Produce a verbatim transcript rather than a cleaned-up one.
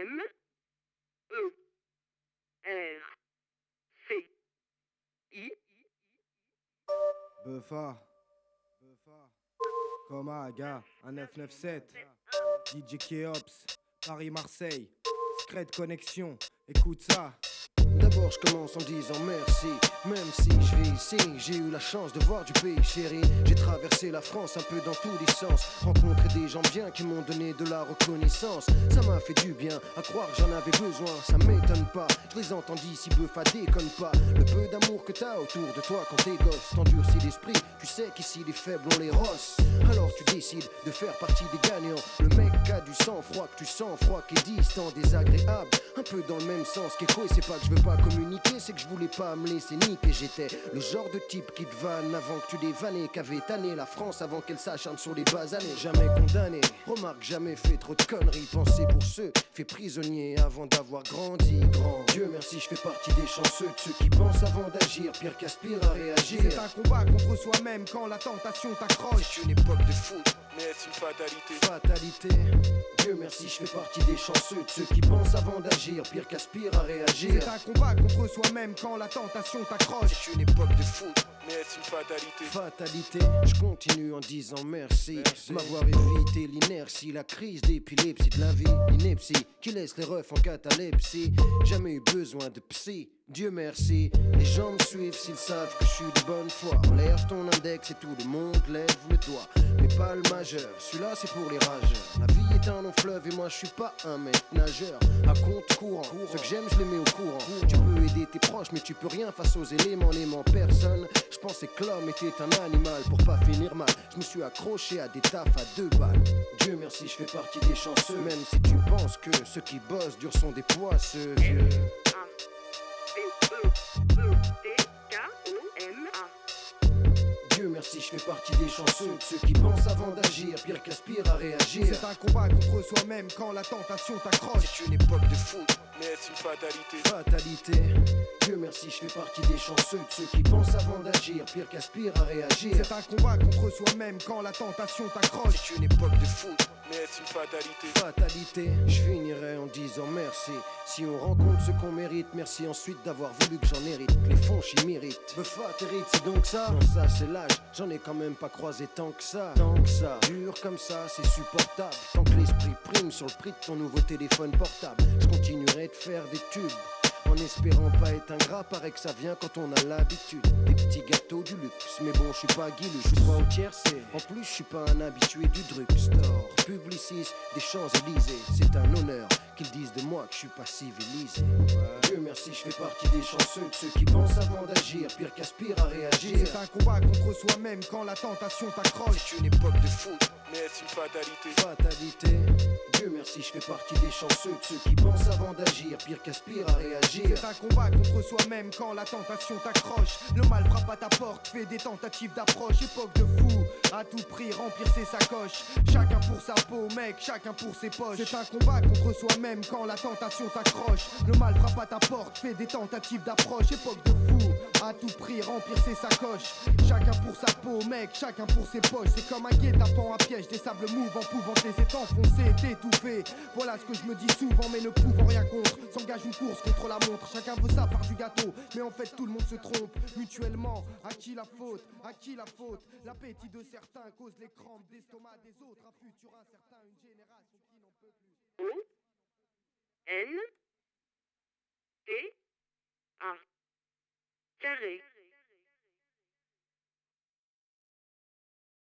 M E R C I. Buffa, Buffa, Coma, gars, un neuf neuf sept, D J Keops, Paris-Marseille, Secret Connexion, écoute ça. D'abord je commence en disant merci, même si je vis ici, j'ai eu la chance de voir du pays chéri. J'ai traversé la France un peu dans tous les sens, rencontré des gens bien qui m'ont donné de la reconnaissance. Ça m'a fait du bien, à croire que j'en avais besoin, ça m'étonne pas. Je les entends d'ici, Buffa déconne pas. Le peu d'amour que t'as autour de toi quand t'es gosse t'endurcis l'esprit, tu sais qu'ici les faibles on les rosse. Alors tu décides de faire partie des gagnants. Le mec a du sang froid, que tu sens froid, qui est distant, désagréable, un peu dans le même sens qu'écho. Et c'est pas que je veux pas communiquer, c'est que je voulais pas me laisser niquer. J'étais le genre de type qui te vanne avant que tu dévannes, qu'avait tanné la France avant qu'elle s'acharne sur les bas années. Jamais condamné, remarque, jamais fait trop de conneries. Penser pour ceux fait prisonniers avant d'avoir grandi grand. Dieu merci, je fais partie des chanceux, de ceux qui pensent avant d'agir, pire qu'aspire à réagir. C'est un combat contre soi-même quand la tentation t'accroche. C'est une époque de foot, mais est-ce une fatalité? Fatalité. Dieu merci, je fais partie des chanceux, de ceux qui pensent avant d'agir, pire qu'aspire à réagir. C'est un combat contre soi-même quand la tentation t'accroche. C'est une époque de foot, mais est-ce une fatalité? Fatalité. Je continue en disant merci, merci. de m'avoir évité l'inertie, la crise d'épilepsie de la vie, l'ineptie qui laisse les refs en catalepsie. Jamais eu besoin de psy, Dieu merci. Les gens me suivent s'ils savent que je suis de bonne foi. En l'air je ton index et tout le monde lève le doigt, mais pas le majeur, celui-là c'est pour les rageurs. La vie est un long fleuve et moi je suis pas un mec nageur à compte courant. Ce que j'aime je les mets au courant. Tu peux aider tes proches mais tu peux rien face aux éléments, n'aimant personne. Je pensais que l'homme était un animal pour pas finir mal. Je me suis accroché à des tafs à deux balles. Dieu merci, je fais partie des chanceux, même si tu penses que ceux qui bossent durs sont des poisseux. Vieux. Dieu merci, je fais partie des chanceux, de ceux qui pensent avant d'agir, pire qu'aspire à réagir. C'est un combat contre soi-même quand la tentation t'accroche. C'est une époque de foot, mais est-ce une fatalité? Fatalité. Dieu merci, je fais partie des chanceux, de ceux qui pensent avant d'agir, pire qu'aspire à réagir. C'est un combat contre soi-même quand la tentation t'accroche. C'est une époque de foot, mais est-ce une fatalité? Fatalité. Je finirai en disant merci. Si on rencontre ce qu'on mérite, merci ensuite d'avoir voulu que j'en hérite. Les fonds j'y mérite. Buffa t'hérites, c'est donc ça? Non, ça c'est l'âge. J'en ai quand même pas croisé tant que ça. Tant que ça. Dur comme ça, c'est supportable. Tant que l'esprit prime sur le prix de ton nouveau téléphone portable. Je continuerai de faire des tubes, en espérant pas être ingrat, paraît que ça vient quand on a l'habitude. Des petits gâteaux du luxe, mais bon, je suis pas Guilux, je suis pas au tiercé. En plus, je suis pas un habitué du drugstore. Publiciste des Champs-Élysées, c'est un honneur qu'ils disent de moi que je suis pas civilisé. Dieu merci, je fais partie des chanceux, de ceux qui pensent avant d'agir, pire qu'aspire à réagir. C'est un combat contre soi-même quand la tentation t'accroche. C'est une époque de foot, mais est-ce une fatalité? Fatalité. Dieu merci, je fais partie des chanceux, de ceux qui pensent avant d'agir, pire qu'aspire à réagir. C'est un combat contre soi-même quand la tentation t'accroche. Le mal frappe à ta porte, fait des tentatives d'approche. Époque de fou, à tout prix remplir ses sacoches. Chacun pour sa peau, mec, chacun pour ses poches. C'est un combat contre soi-même quand la tentation t'accroche. Le mal frappe à ta porte, fait des tentatives d'approche. Époque de fou, à tout prix remplir ses sacoches. Chacun pour sa peau, mec, chacun pour ses poches. C'est comme un guet-apens à piège, des sables mouvants pouvant les enfoncer, t'étouffer. Voilà ce que je me dis souvent, mais ne pouvant rien contre. S'engage une course contre la montre. Chacun veut sa part du gâteau, mais en fait tout le monde se trompe. Mutuellement, à qui la faute? À qui la faute? L'appétit de certains cause les crampes d'estomac des autres. Un futur incertain, une génération qui n'en peut plus. O N T A carré